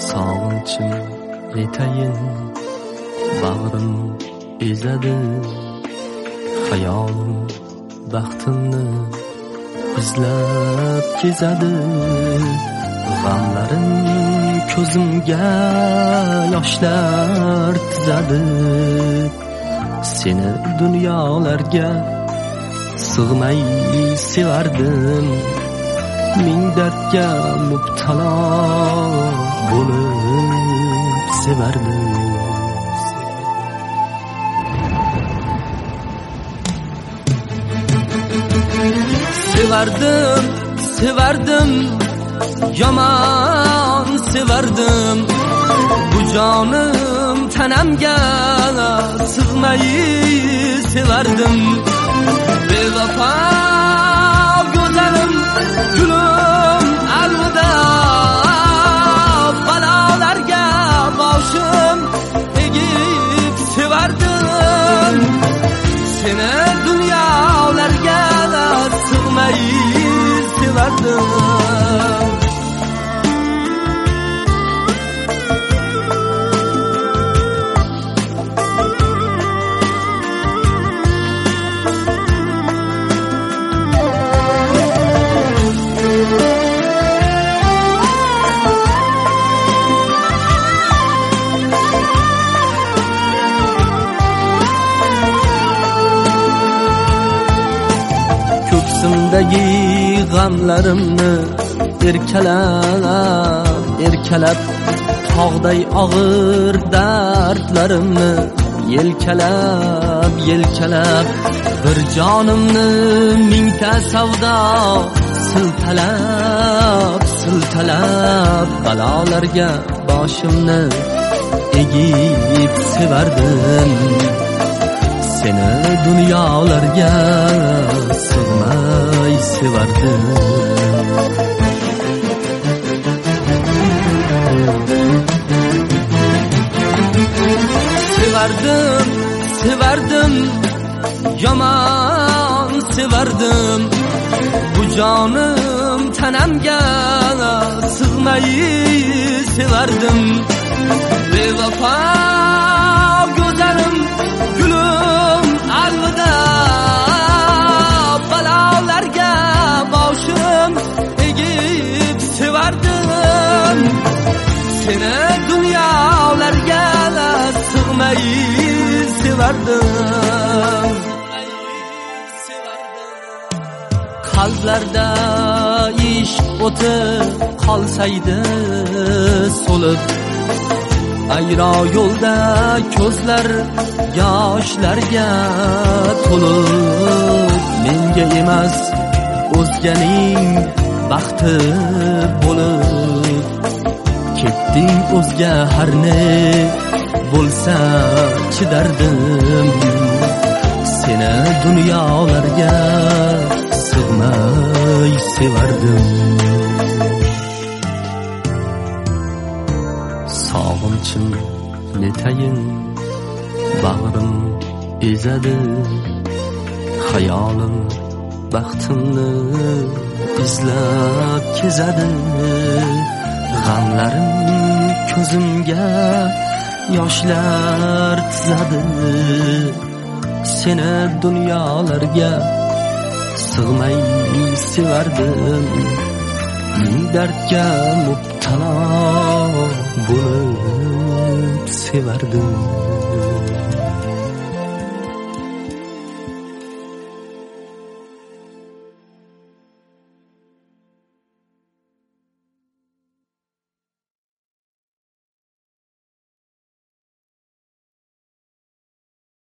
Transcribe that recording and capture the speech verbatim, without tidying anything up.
Sog'inchim etayin bag'rim ezadi, hayolim baxtimni izlab kezadi. G'amlarim ko'zimga yoshlar tizadi. Seni dunyolarga sig'may sevardim, ming dardga mubtalo bo'lib sevardim. Sevardim, sevardim, yomon sevardim. Bu jonim tanamga sig'may sevardim. Bevafo go'zalim, gulim alvida. Balolarga boshim egib sevardim. Seni dunyolarga sig'may sevardim. Ko'ksimdagi g'amlarimni erkalab, erkalab, tog'day og'ir dardlarimni yelkalab, yelkalab, bir jonimni mingta savdo siltalab, siltalab, balolarga boshimni egib sevardim. Seni dunyolarga sig'may sevardim. Sevardim, sevardim, yomon sevardim. Bu jonim tanamga sig'may sevardim. Bevafo go'zalim, gulim alvida. Balolarga boshim egib sevardim. Seni dunyolarga sig'may sevardim. Qalblarda ishq o'ti qolsaydi so'lib, ayro yo'lda ko'zlar yoshlarga to'lib, menga emas o'zganing baxti bo'lib, ketding o'zga har ne bo'lsa chidardim. Seni dunyolarga sig'may sevardim. Sog'inchim netayin bag'rim ezadi, hayolim baxtimni izlab kezadi. G'amlarim ko'zimga yoshlar tizadi. Seni dunyolarga sig'may sevardim. Ming dardga mubtalo bo'lib sevardim.